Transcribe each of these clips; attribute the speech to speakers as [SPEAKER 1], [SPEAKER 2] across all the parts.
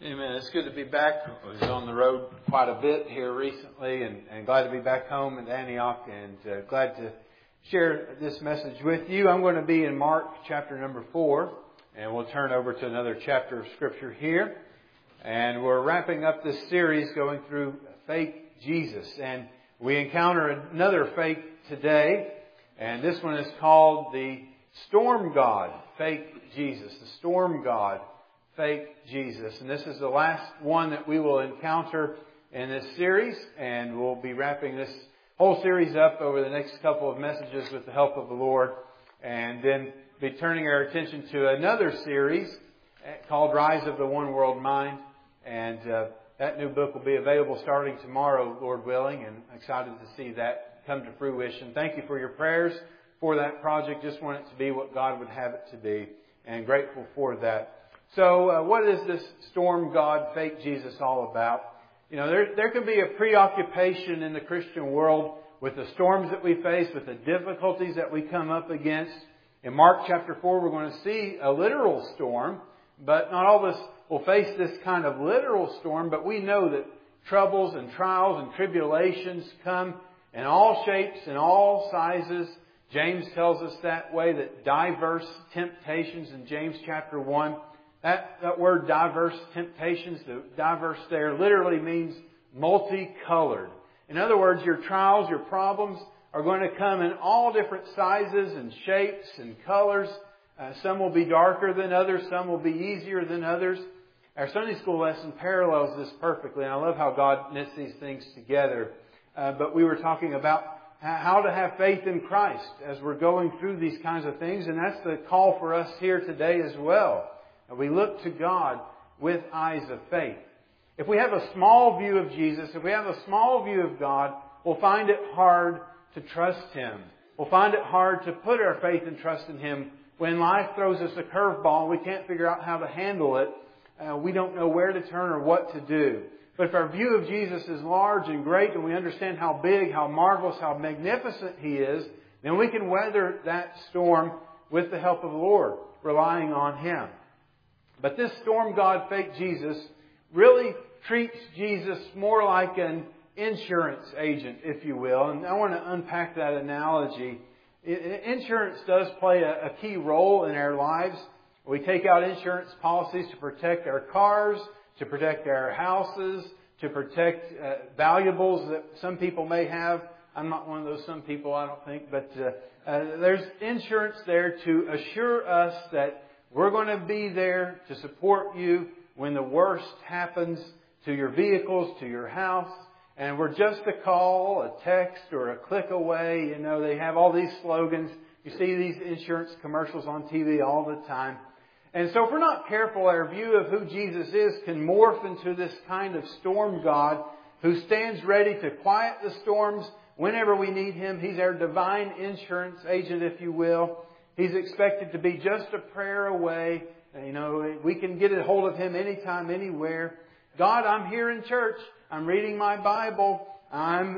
[SPEAKER 1] Amen. It's good to be back. I was on the road quite a bit here recently and glad to be back home in Antioch and glad to share this message with you. I'm going to be in Mark chapter number 4 and we'll turn over to another chapter of Scripture here. And we're wrapping up this series going through Fake Jesus. And we encounter another fake today. And this one is called the Storm God, Fake Jesus. The Storm God, Fake Jesus. And this is the last one that we will encounter in this series. And we'll be wrapping this whole series up over the next couple of messages with the help of the Lord. And then be turning our attention to another series called Rise of the One World Mind. And that new book will be available starting tomorrow, Lord willing. And I'm excited to see that come to fruition. Thank you for your prayers for that project. Just want it to be what God would have it to be. And grateful for that. So what is this Storm God, Fake Jesus all about? You know, there can be a preoccupation in the Christian world with the storms that we face, with the difficulties that we come up against. In Mark chapter 4, we're going to see a literal storm, but not all of us will face this kind of literal storm, but we know that troubles and trials and tribulations come in all shapes and all sizes. James tells us that way, that diverse temptations in James chapter 1. That word diverse temptations, the diverse there literally means multicolored. In other words, your trials, your problems are going to come in all different sizes and shapes and colors. Some will be darker than others. Some will be easier than others. Our Sunday school lesson parallels this perfectly. And I love how God knits these things together. But we were talking about how to have faith in Christ as we're going through these kinds of things. And that's the call for us here today as well. We look to God with eyes of faith. If we have a small view of Jesus, if we have a small view of God, we'll find it hard to trust Him. We'll find it hard to put our faith and trust in Him when life throws us a curveball and we can't figure out how to handle it. We don't know where to turn or what to do. But if our view of Jesus is large and great and we understand how big, how marvelous, how magnificent He is, then we can weather that storm with the help of the Lord, relying on Him. But this Storm God, Fake Jesus really treats Jesus more like an insurance agent, if you will. And I want to unpack that analogy. Insurance does play a key role in our lives. We take out insurance policies to protect our cars, to protect our houses, to protect valuables that some people may have. I'm not one of those some people, I don't think. But there's insurance there to assure us that we're going to be there to support you when the worst happens to your vehicles, to your house. And we're just a call, a text, or a click away. You know, they have all these slogans. You see these insurance commercials on TV all the time. And so if we're not careful, our view of who Jesus is can morph into this kind of storm God who stands ready to quiet the storms whenever we need Him. He's our divine insurance agent, if you will. He's expected to be just a prayer away. You know, we can get a hold of Him anytime, anywhere. God, I'm here in church. I'm reading my Bible. I'm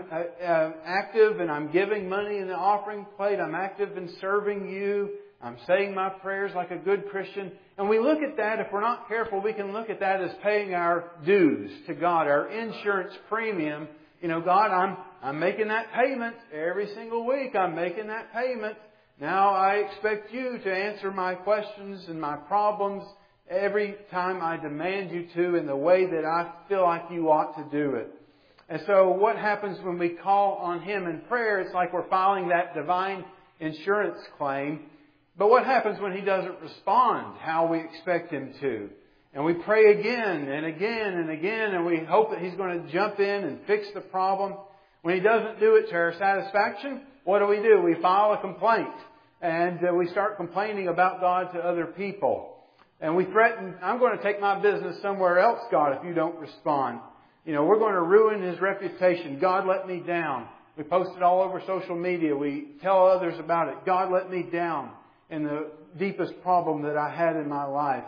[SPEAKER 1] active and I'm giving money in the offering plate. I'm active in serving you. I'm saying my prayers like a good Christian. And we look at that, if we're not careful, we can look at that as paying our dues to God, our insurance premium. You know, God, I'm making that payment every single week. I'm making that payment. Now I expect you to answer my questions and my problems every time I demand you to in the way that I feel like you ought to do it. And so what happens when we call on Him in prayer? It's like we're filing that divine insurance claim. But what happens when He doesn't respond how we expect Him to? And we pray again and again and again, and we hope that He's going to jump in and fix the problem. When He doesn't do it to our satisfaction, what do? We file a complaint. And we start complaining about God to other people. And we threaten, I'm going to take my business somewhere else, God, if you don't respond. You know, we're going to ruin His reputation. God let me down. We post it all over social media. We tell others about it. God let me down in the deepest problem that I had in my life.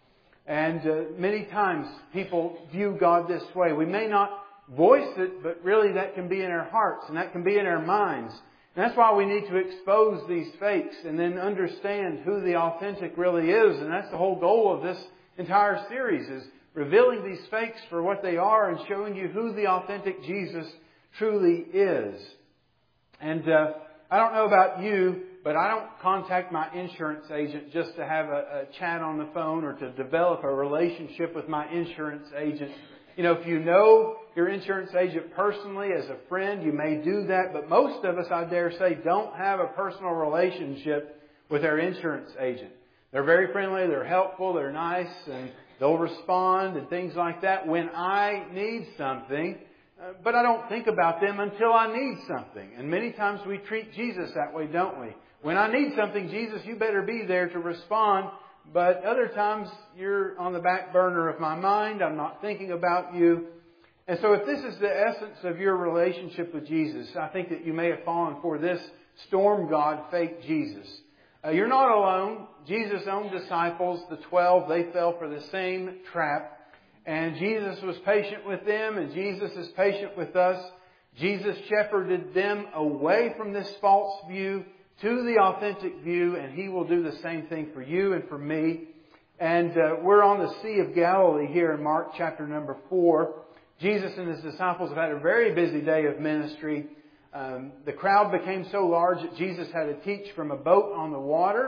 [SPEAKER 1] And many times people view God this way. We may not voice it, but really that can be in our hearts and that can be in our minds. And that's why we need to expose these fakes and then understand who the authentic really is. And that's the whole goal of this entire series is revealing these fakes for what they are and showing you who the authentic Jesus truly is. And I don't know about you, but I don't contact my insurance agent just to have a chat on the phone or to develop a relationship with my insurance agent. You know, if you know your insurance agent personally as a friend, you may do that. But most of us, I dare say, don't have a personal relationship with our insurance agent. They're very friendly, they're helpful, they're nice, and they'll respond and things like that when I need something. But I don't think about them until I need something. And many times we treat Jesus that way, don't we? When I need something, Jesus, you better be there to respond. But other times you're on the back burner of my mind. I'm not thinking about you. And so if this is the essence of your relationship with Jesus, I think that you may have fallen for this storm god, fake Jesus. You're not alone. Jesus' own disciples, the 12, they fell for the same trap. And Jesus was patient with them, and Jesus is patient with us. Jesus shepherded them away from this false view to the authentic view, and He will do the same thing for you and for me. And we're on the Sea of Galilee here in Mark chapter number 4. Jesus and His disciples have had a very busy day of ministry. The crowd became so large that Jesus had to teach from a boat on the water.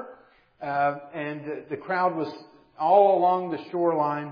[SPEAKER 1] And the crowd was all along the shoreline.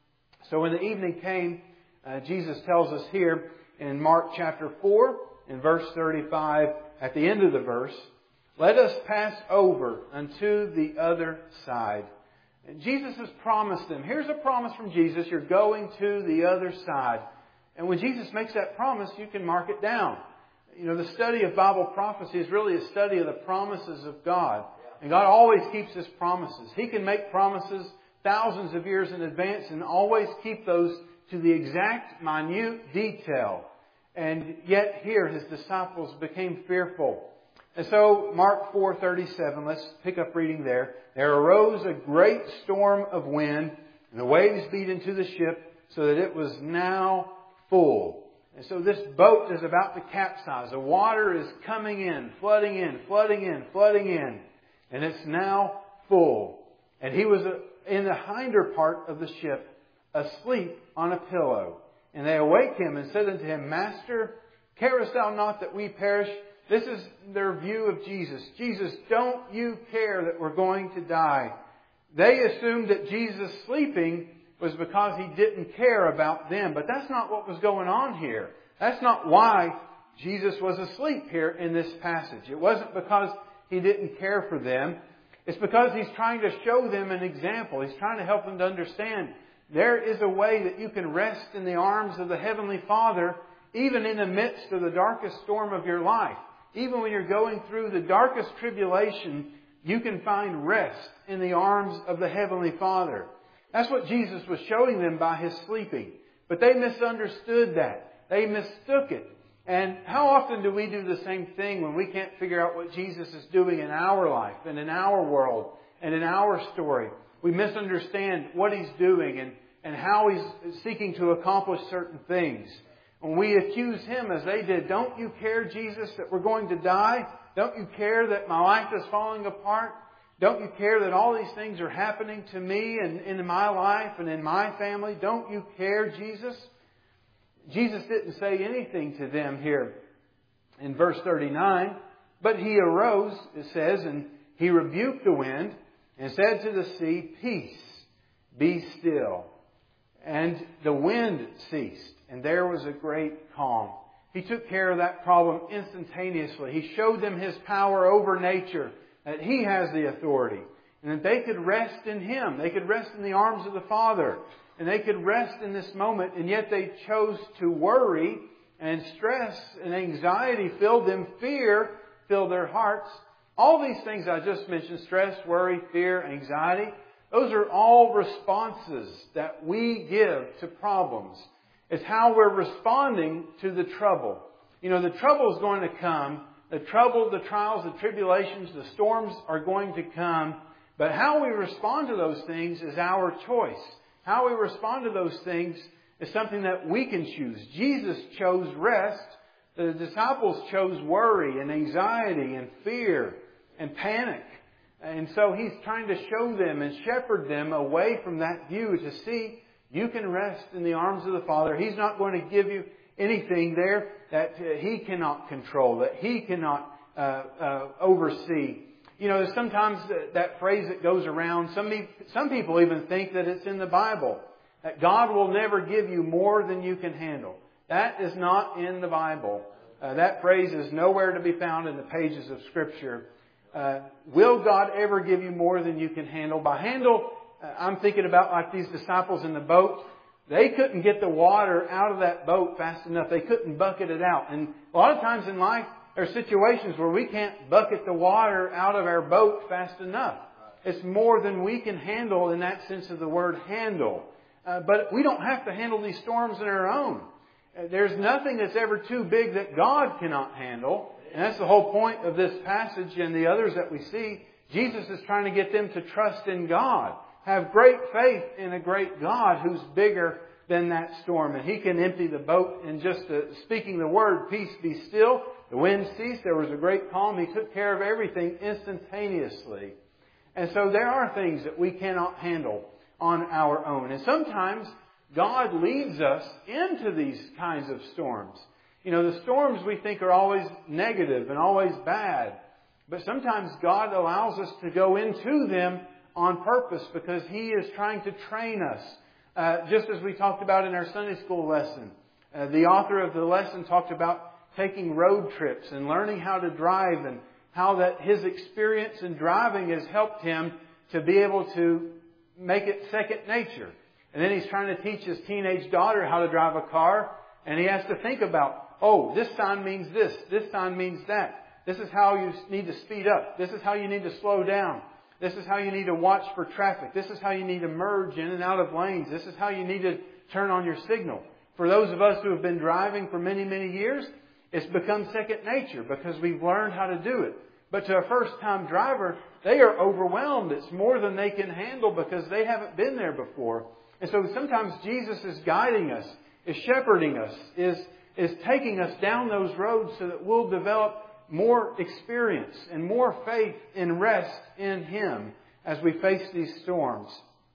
[SPEAKER 1] So when the evening came, Jesus tells us here in Mark chapter 4, in verse 35, at the end of the verse, "Let us pass over unto the other side." And Jesus has promised them. Here's a promise from Jesus. You're going to the other side. And when Jesus makes that promise, you can mark it down. You know, the study of Bible prophecy is really a study of the promises of God. And God always keeps His promises. He can make promises thousands of years in advance and always keep those to the exact, minute detail. And yet here His disciples became fearful. And so Mark 4:37, let's pick up reading there. "There arose a great storm of wind, and the waves beat into the ship, so that it was now full." And so this boat is about to capsize. The water is coming in, flooding in, flooding in, flooding in. And it's now full. And He was in the hinder part of the ship, asleep on a pillow. And they awake Him and said unto Him, "Master, carest Thou not that we perish?" This is their view of Jesus. "Jesus, don't you care that we're going to die?" They assumed that Jesus sleeping was because He didn't care about them. But that's not what was going on here. That's not why Jesus was asleep here in this passage. It wasn't because He didn't care for them. It's because He's trying to show them an example. He's trying to help them to understand there is a way that you can rest in the arms of the Heavenly Father even in the midst of the darkest storm of your life. Even when you're going through the darkest tribulation, you can find rest in the arms of the Heavenly Father. That's what Jesus was showing them by His sleeping. But they misunderstood that. They mistook it. And how often do we do the same thing when we can't figure out what Jesus is doing in our life and in our world and in our story? We misunderstand what He's doing and how He's seeking to accomplish certain things. When we accuse Him as they did, "Don't you care, Jesus, that we're going to die? Don't you care that my life is falling apart? Don't you care that all these things are happening to me and in my life and in my family? Don't you care, Jesus?" Jesus didn't say anything to them here in verse 39. But He arose, it says, and He rebuked the wind and said to the sea, "Peace, be still." And the wind ceased, and there was a great calm. He took care of that problem instantaneously. He showed them His power over nature, that He has the authority, and that they could rest in Him. They could rest in the arms of the Father, and they could rest in this moment, and yet they chose to worry, and stress and anxiety filled them. Fear filled their hearts. All these things I just mentioned, stress, worry, fear, anxiety, those are all responses that we give to problems. It's how we're responding to the trouble. You know, the trouble is going to come. The trouble, the trials, the tribulations, the storms are going to come. But how we respond to those things is our choice. How we respond to those things is something that we can choose. Jesus chose rest. The disciples chose worry and anxiety and fear and panic. And so He's trying to show them and shepherd them away from that view to see you can rest in the arms of the Father. He's not going to give you anything there that He cannot control, that He cannot oversee. You know, there's sometimes that phrase that goes around. Some people even think that it's in the Bible, that God will never give you more than you can handle. That is not in the Bible. That phrase is nowhere to be found in the pages of Scripture. Will God ever give you more than you can handle? By handle, I'm thinking about like these disciples in the boat. They couldn't get the water out of that boat fast enough. They couldn't bucket it out. And a lot of times in life, there are situations where we can't bucket the water out of our boat fast enough. It's more than we can handle in that sense of the word handle. But we don't have to handle these storms on our own. There's nothing that's ever too big that God cannot handle. And that's the whole point of this passage and the others that we see. Jesus is trying to get them to trust in God. Have great faith in a great God who's bigger than that storm. And He can empty the boat and just speaking the word, peace be still. The wind ceased. There was a great calm. He took care of everything instantaneously. And so there are things that we cannot handle on our own. And sometimes God leads us into these kinds of storms. You know, the storms we think are always negative and always bad. But sometimes God allows us to go into them on purpose because He is trying to train us. Just as we talked about in our Sunday school lesson. The author of the lesson talked about taking road trips and learning how to drive and how that his experience in driving has helped him to be able to make it second nature. And then he's trying to teach his teenage daughter how to drive a car. And he has to think about, oh, this sign means this. This sign means that. This is how you need to speed up. This is how you need to slow down. This is how you need to watch for traffic. This is how you need to merge in and out of lanes. This is how you need to turn on your signal. For those of us who have been driving for many, many years, it's become second nature because we've learned how to do it. But to a first-time driver, they are overwhelmed. It's more than they can handle because they haven't been there before. And so sometimes Jesus is guiding us, is shepherding us, is taking us down those roads so that we'll develop more experience and more faith and rest in Him as we face these storms.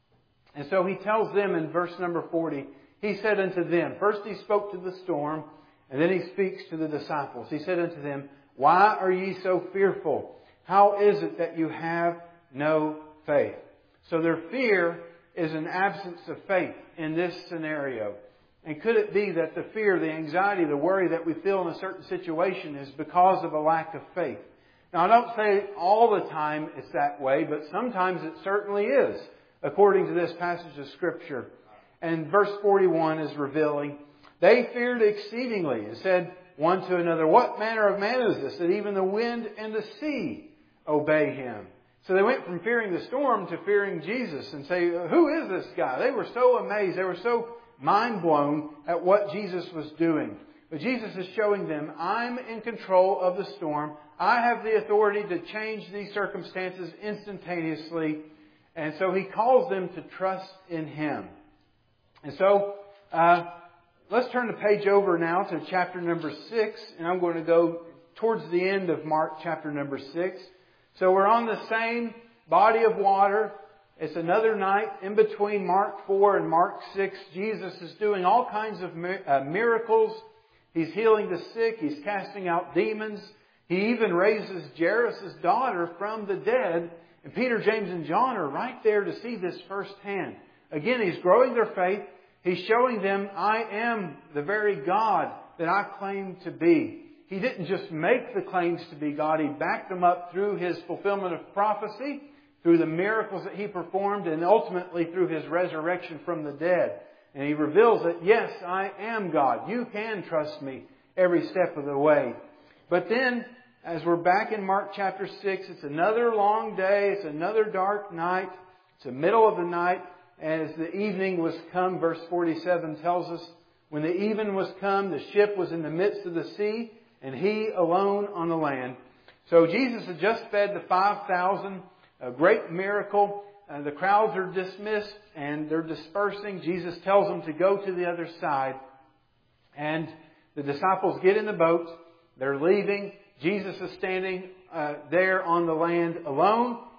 [SPEAKER 1] And so He tells them in verse number 40, He said unto them, first He spoke to the storm, and then He speaks to the disciples. He said unto them, why are ye so fearful? How is it that you have no faith? So their fear is an absence of faith in this scenario. And could it be that the fear, the anxiety, the worry that we feel in a certain situation is because of a lack of faith? Now, I don't say all the time it's that way, but sometimes it certainly is, according to this passage of Scripture. And verse 41 is revealing, they feared exceedingly and said one to another, what manner of man is this, that even the wind and the sea obey Him? So they went from fearing the storm to fearing Jesus and say, who is this guy? They were so amazed. They were so mind blown at what Jesus was doing. But Jesus is showing them, I'm in control of the storm. I have the authority to change these circumstances instantaneously. And so He calls them to trust in Him. And so let's turn the page over now to chapter number 6. And I'm going to go towards the end of Mark chapter number 6. So we're on the same body of water. It's another night in between Mark 4 and Mark 6. Jesus is doing all kinds of miracles. He's healing the sick. He's casting out demons. He even raises Jairus' daughter from the dead. And Peter, James, and John are right there to see this firsthand. Again, He's growing their faith. He's showing them, I am the very God that I claim to be. He didn't just make the claims to be God. He backed them up through His fulfillment of prophecy, through the miracles that He performed, and ultimately through His resurrection from the dead. And He reveals that, yes, I am God. You can trust me every step of the way. But then, as we're back in Mark chapter 6, it's another long day. It's another dark night. It's the middle of the night. As the evening was come, verse 47 tells us, when the even was come, the ship was in the midst of the sea, and He alone on the land. So Jesus had just fed the 5,000. A great miracle. The crowds are dismissed and they're dispersing. Jesus tells them to go to the other side. And the disciples get in the boat. They're leaving. Jesus is standing there on the land alone.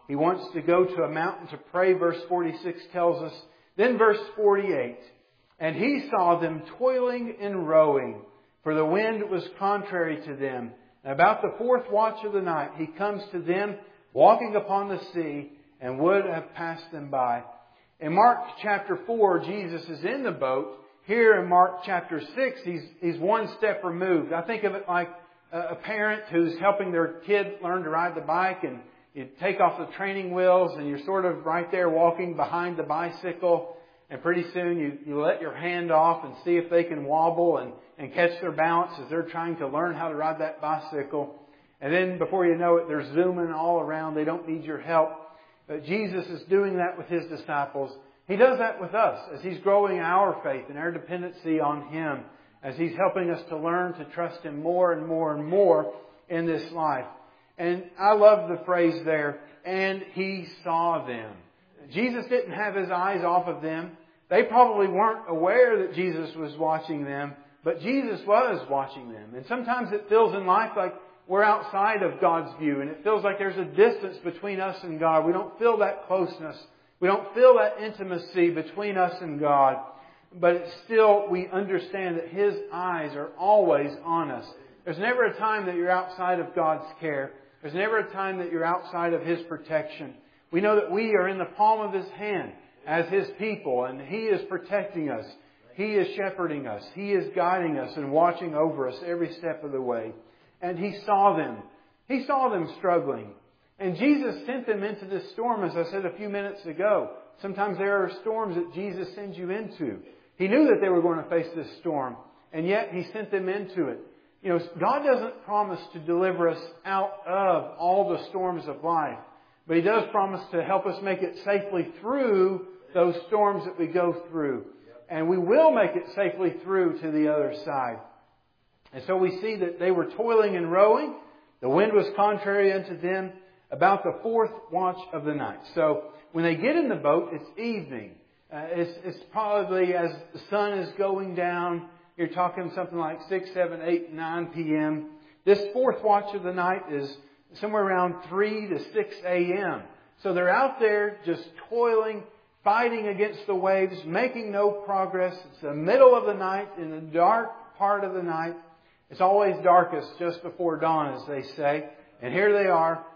[SPEAKER 1] He wants to go to a mountain to pray. Verse 46 tells us. Then verse 48. And he saw them toiling and rowing, for the wind was contrary to them. And about the fourth watch of the night, he comes to them, walking upon the sea, and would have passed them by. In Mark chapter 4, Jesus is in the boat. Here in Mark chapter 6, he's one step removed. I think of it like a parent who's helping their kid learn to ride the bike, and you take off the training wheels and you're sort of right there walking behind the bicycle, and pretty soon you let your hand off and see if they can wobble and catch their balance as they're trying to learn how to ride that bicycle. And then before you know it, they're zooming all around. They don't need your help. But Jesus is doing that with His disciples. He does that with us as He's growing our faith and our dependency on Him, as He's helping us to learn to trust Him more and more and more in this life. And I love the phrase there, and He saw them. Jesus didn't have His eyes off of them. They probably weren't aware that Jesus was watching them, but Jesus was watching them. And sometimes it feels in life like we're outside of God's view, and it feels like there's a distance between us and God. We don't feel that closeness. We don't feel that intimacy between us and God. But it's still, we understand that His eyes are always on us. There's never a time that you're outside of God's care. There's never a time that you're outside of His protection. We know that we are in the palm of His hand as His people, and He is protecting us. He is shepherding us. He is guiding us and watching over us every step of the way. And He saw them. He saw them struggling. And Jesus sent them into this storm, as I said a few minutes ago. Sometimes there are storms that Jesus sends you into. He knew that they were going to face this storm, and yet He sent them into it. You know, God doesn't promise to deliver us out of all the storms of life, but He does promise to help us make it safely through those storms that we go through. And we will make it safely through to the other side. And so we see that they were toiling and rowing. The wind was contrary unto them about the fourth watch of the night. So when they get in the boat, it's evening. It's probably as the sun is going down. You're talking something like 6, 7, 8, 9 p.m. This fourth watch of the night is somewhere around 3 to 6 a.m. So they're out there just toiling, fighting against the waves, making no progress. It's the middle of the night, in the dark part of the night. It's always darkest just before dawn, as they say. And here they are,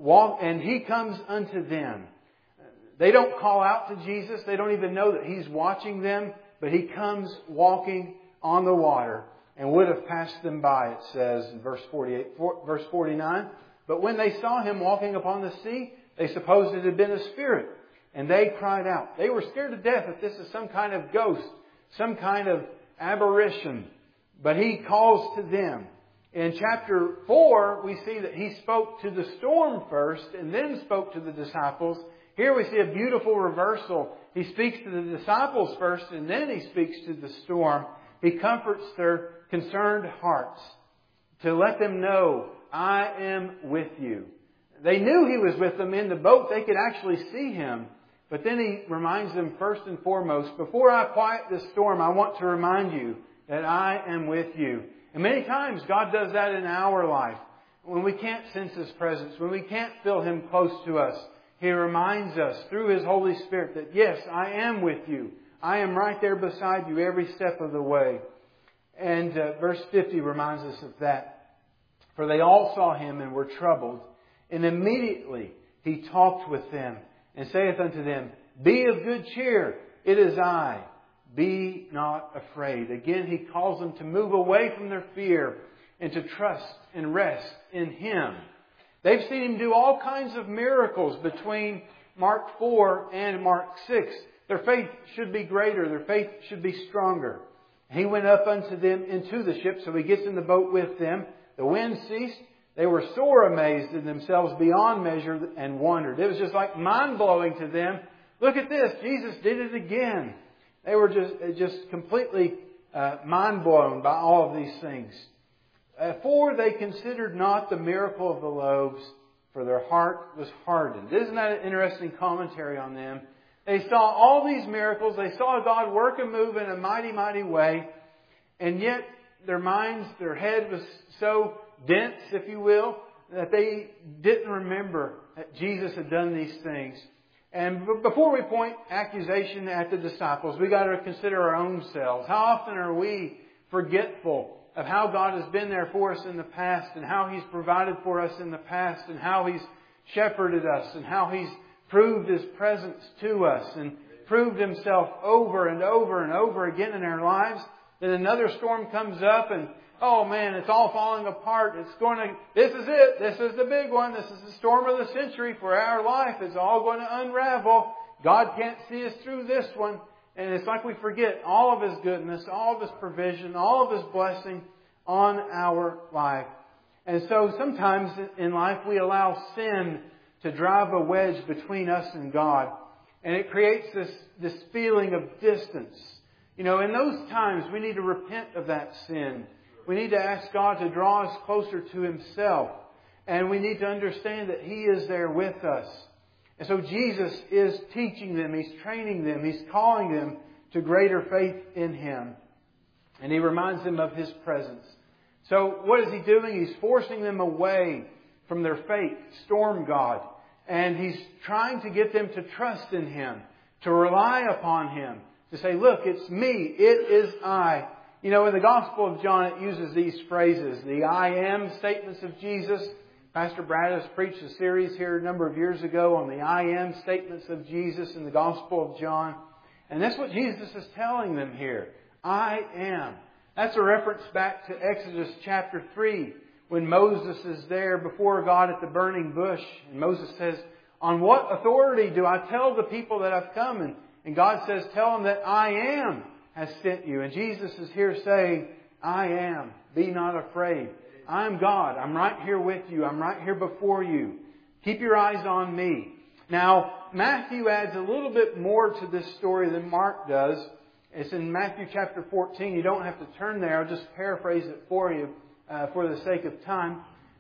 [SPEAKER 1] and He comes unto them. They don't call out to Jesus. They don't even know that He's watching them. But He comes walking on the water and would have passed them by, it says in verse 49. But when they saw Him walking upon the sea, they supposed it had been a spirit. And they cried out. They were scared to death if this is some kind of ghost, some kind of aberration. But He calls to them. In chapter 4, we see that He spoke to the storm first and then spoke to the disciples. Here we see a beautiful reversal. He speaks to the disciples first and then He speaks to the storm. He comforts their concerned hearts to let them know, I am with you. They knew He was with them in the boat. They could actually see Him. But then He reminds them first and foremost, before I quiet this storm, I want to remind you that I am with you. And many times God does that in our life. When we can't sense His presence, when we can't feel Him close to us, He reminds us through His Holy Spirit that yes, I am with you. I am right there beside you every step of the way. And verse 50 reminds us of that. For they all saw Him and were troubled. And immediately He talked with them and saith unto them, Be of good cheer, it is I. Be not afraid. Again, He calls them to move away from their fear and to trust and rest in Him. They've seen Him do all kinds of miracles between Mark 4 and Mark 6. Their faith should be greater. Their faith should be stronger. He went up unto them into the ship, so He gets in the boat with them. The wind ceased. They were sore amazed in themselves beyond measure and wondered. It was just like mind-blowing to them. Look at this. Jesus did it again. They were just completely mind-blown by all of these things. For they considered not the miracle of the loaves, for their heart was hardened. Isn't that an interesting commentary on them? They saw all these miracles. They saw God work and move in a mighty, mighty way. And yet their minds, their head was so dense, if you will, that they didn't remember that Jesus had done these things. And before we point accusation at the disciples, we got to consider our own selves. How often are we forgetful of how God has been there for us in the past, and how He's provided for us in the past, and how He's shepherded us, and how He's proved His presence to us, and proved Himself over and over and over again in our lives? Then another storm comes up and, oh man, it's all falling apart. This is it. This is the big one. This is the storm of the century for our life. It's all going to unravel. God can't see us through this one. And it's like we forget all of His goodness, all of His provision, all of His blessing on our life. And so sometimes in life we allow sin to drive a wedge between us and God. And it creates this feeling of distance. In those times we need to repent of that sin. We need to ask God to draw us closer to Himself. And we need to understand that He is there with us. And so Jesus is teaching them. He's training them. He's calling them to greater faith in Him. And He reminds them of His presence. So what is He doing? He's forcing them away from their fake storm God. And He's trying to get them to trust in Him, to rely upon Him, to say, look, it's me. It is I. In the Gospel of John, it uses these phrases, the I am statements of Jesus. Pastor Brad has preached a series here a number of years ago on the I am statements of Jesus in the Gospel of John. And that's what Jesus is telling them here. I am. That's a reference back to Exodus chapter 3, when Moses is there before God at the burning bush. And Moses says, on what authority do I tell the people that I've come? And God says, tell them that I am has sent you. And Jesus is here saying, I am. Be not afraid. I am God. I'm right here with you. I'm right here before you. Keep your eyes on me. Now, Matthew adds a little bit more to this story than Mark does. It's in Matthew chapter 14. You don't have to turn there. I'll just paraphrase it for you for the sake of time.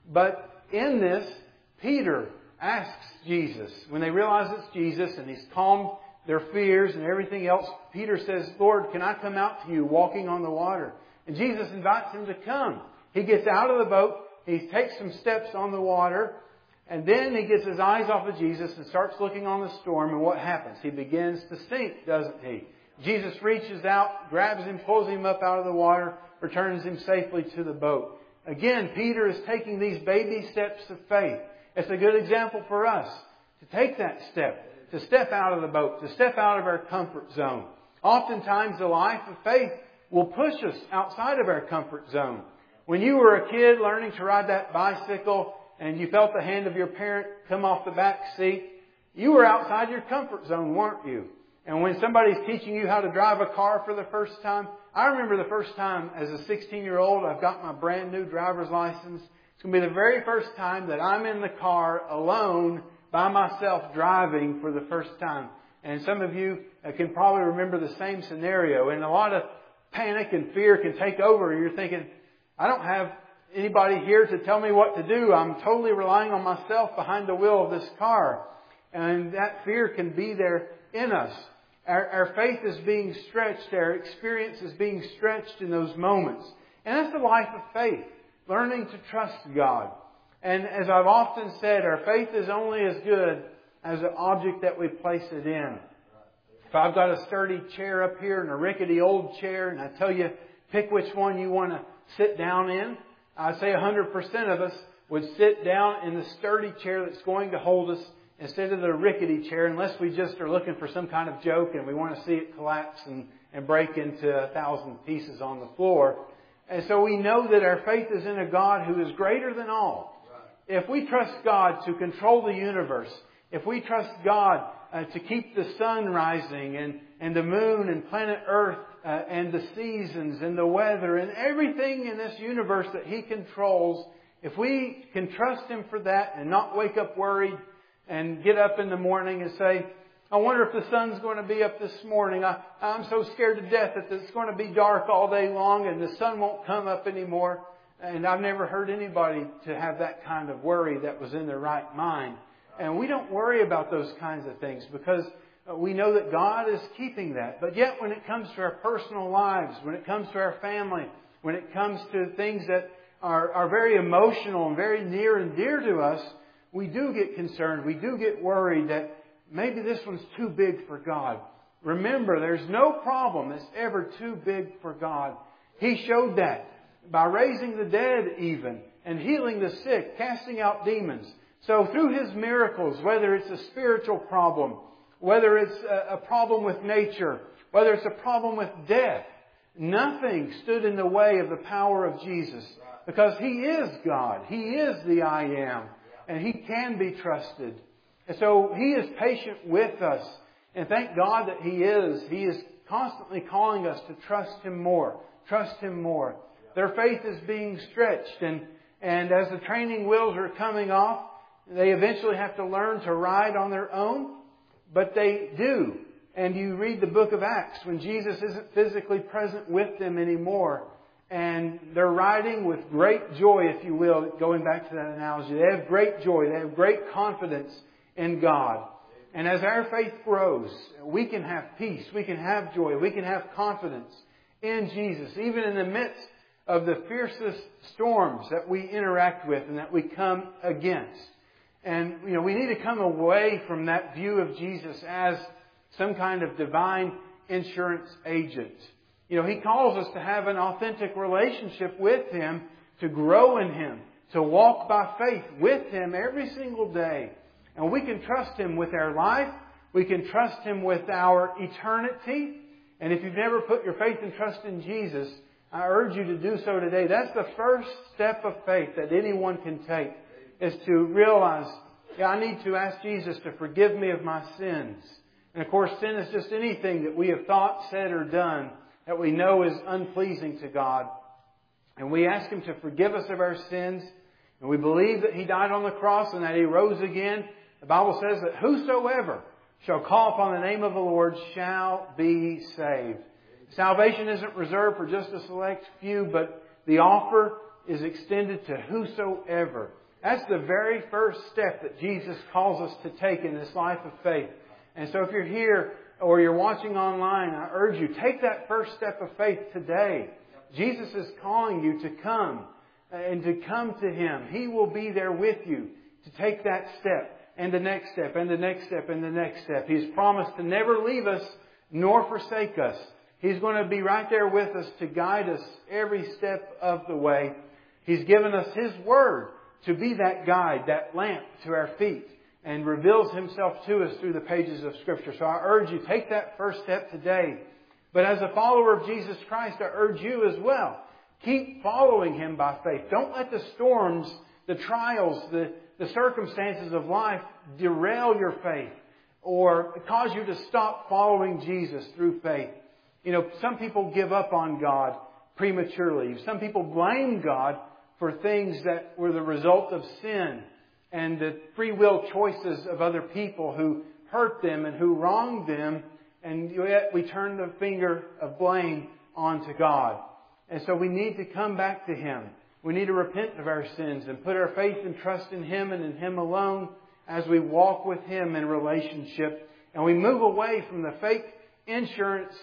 [SPEAKER 1] But in this, Peter asks Jesus, when they realize it's Jesus and He's calmed their fears and everything else, Peter says, Lord, can I come out to you walking on the water? And Jesus invites him to come. He gets out of the boat. He takes some steps on the water. And then he gets his eyes off of Jesus and starts looking on the storm. And what happens? He begins to sink, doesn't he? Jesus reaches out, grabs him, pulls him up out of the water, returns him safely to the boat. Again, Peter is taking these baby steps of faith. It's a good example for us to take that step. To step out of the boat, to step out of our comfort zone. Oftentimes the life of faith will push us outside of our comfort zone. When you were a kid learning to ride that bicycle and you felt the hand of your parent come off the back seat, you were outside your comfort zone, weren't you? And when somebody's teaching you how to drive a car for the first time, I remember the first time as a 16-year-old, I've got my brand new driver's license. It's going to be the very first time that I'm in the car alone by myself driving for the first time. And some of you can probably remember the same scenario. And a lot of panic and fear can take over. You're thinking, I don't have anybody here to tell me what to do. I'm totally relying on myself behind the wheel of this car. And that fear can be there in us. Our faith is being stretched. Our experience is being stretched in those moments. And that's the life of faith. Learning to trust God. And as I've often said, our faith is only as good as the object that we place it in. If I've got a sturdy chair up here and a rickety old chair, and I tell you, pick which one you want to sit down in, I'd say 100% of us would sit down in the sturdy chair that's going to hold us instead of the rickety chair, unless we just are looking for some kind of joke and we want to see it collapse and break into 1,000 pieces on the floor. And so we know that our faith is in a God who is greater than all. If we trust God to control the universe, if we trust God to keep the sun rising and the moon and planet Earth and the seasons and the weather and everything in this universe that He controls, if we can trust Him for that and not wake up worried and get up in the morning and say, I wonder if the sun's going to be up this morning. I'm so scared to death that it's going to be dark all day long and the sun won't come up anymore. And I've never heard anybody to have that kind of worry that was in their right mind. And we don't worry about those kinds of things because we know that God is keeping that. But yet when it comes to our personal lives, when it comes to our family, when it comes to things that are very emotional and very near and dear to us, we do get concerned. We do get worried that maybe this one's too big for God. Remember, there's no problem that's ever too big for God. He showed that by raising the dead even, and healing the sick, casting out demons. So through His miracles, whether it's a spiritual problem, whether it's a problem with nature, whether it's a problem with death, nothing stood in the way of the power of Jesus. Because He is God. He is the I Am. And He can be trusted. And so He is patient with us. And thank God that He is. He is constantly calling us to trust Him more. Trust Him more. Their faith is being stretched. And as the training wheels are coming off, they eventually have to learn to ride on their own. But they do. And you read the book of Acts when Jesus isn't physically present with them anymore. And they're riding with great joy, if you will, going back to that analogy. They have great joy. They have great confidence in God. And as our faith grows, we can have peace. We can have joy. We can have confidence in Jesus, even in the midst of the fiercest storms that we interact with and that we come against. And, we need to come away from that view of Jesus as some kind of divine insurance agent. He calls us to have an authentic relationship with Him, to grow in Him, to walk by faith with Him every single day. And we can trust Him with our life. We can trust Him with our eternity. And if you've never put your faith and trust in Jesus, I urge you to do so today. That's the first step of faith that anyone can take, is to realize, I need to ask Jesus to forgive me of my sins. And of course, sin is just anything that we have thought, said, or done that we know is unpleasing to God. And we ask Him to forgive us of our sins. And we believe that He died on the cross and that He rose again. The Bible says that whosoever shall call upon the name of the Lord shall be saved. Salvation isn't reserved for just a select few, but the offer is extended to whosoever. That's the very first step that Jesus calls us to take in this life of faith. And so if you're here or you're watching online, I urge you, take that first step of faith today. Jesus is calling you to come and to come to Him. He will be there with you to take that step and the next step and the next step and the next step. He's promised to never leave us nor forsake us. He's going to be right there with us to guide us every step of the way. He's given us His Word to be that guide, that lamp to our feet, and reveals Himself to us through the pages of Scripture. So I urge you, take that first step today. But as a follower of Jesus Christ, I urge you as well. Keep following Him by faith. Don't let the storms, the trials, the circumstances of life derail your faith or cause you to stop following Jesus through faith. Some people give up on God prematurely. Some people blame God for things that were the result of sin and the free will choices of other people who hurt them and who wronged them. And yet we turn the finger of blame onto God. And so we need to come back to Him. We need to repent of our sins and put our faith and trust in Him and in Him alone as we walk with Him in relationship. And we move away from the fake insurance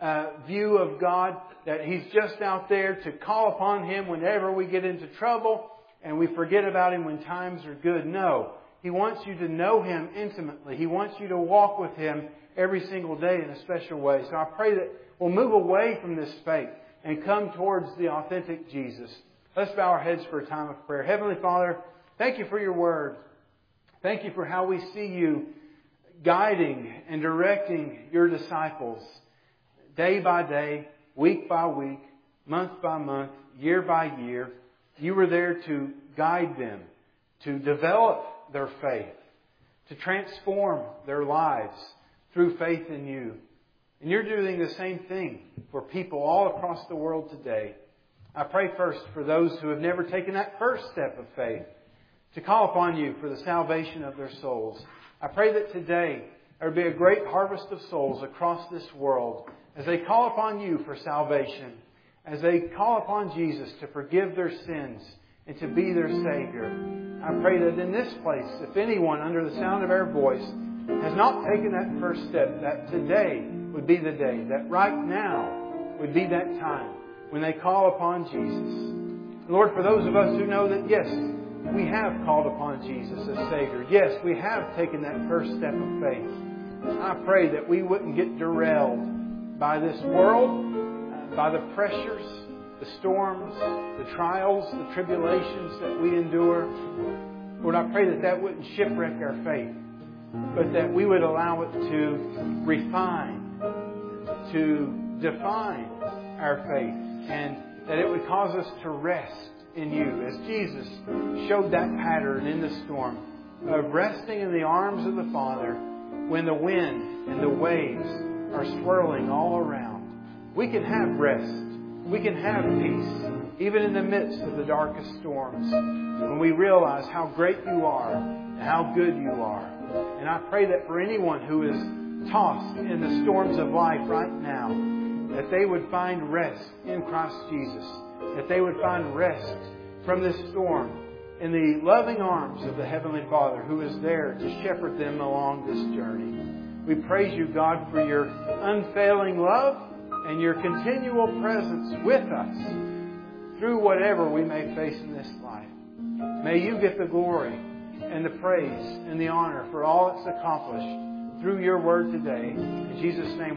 [SPEAKER 1] view of God, that He's just out there to call upon Him whenever we get into trouble and we forget about Him when times are good. No. He wants you to know Him intimately. He wants you to walk with Him every single day in a special way. So I pray that we'll move away from this faith and come towards the authentic Jesus. Let's bow our heads for a time of prayer. Heavenly Father, thank You for Your Word. Thank You for how we see You guiding and directing Your disciples day by day, week by week, month by month, year by year. You were there to guide them, to develop their faith, to transform their lives through faith in You. And You're doing the same thing for people all across the world today. I pray first for those who have never taken that first step of faith, to call upon You for the salvation of their souls. I pray that today there will be a great harvest of souls across this world as they call upon You for salvation, as they call upon Jesus to forgive their sins and to be their Savior. I pray that in this place, if anyone under the sound of our voice has not taken that first step, that today would be the day, that right now would be that time when they call upon Jesus. Lord, for those of us who know that, yes, we have called upon Jesus as Savior. Yes, we have taken that first step of faith. I pray that we wouldn't get derailed by this world, by the pressures, the storms, the trials, the tribulations that we endure. Lord, I pray that that wouldn't shipwreck our faith, but that we would allow it to refine, to define our faith, and that it would cause us to rest in You, as Jesus showed that pattern in the storm of resting in the arms of the Father when the wind and the waves are swirling all around. We can have rest. We can have peace, even in the midst of the darkest storms, when we realize how great You are and how good You are. And I pray that for anyone who is tossed in the storms of life right now, that they would find rest in Christ Jesus, that they would find rest from this storm in the loving arms of the Heavenly Father who is there to shepherd them along this journey. We praise You, God, for Your unfailing love and Your continual presence with us through whatever we may face in this life. May You get the glory and the praise and the honor for all that's accomplished through Your word today. In Jesus' name.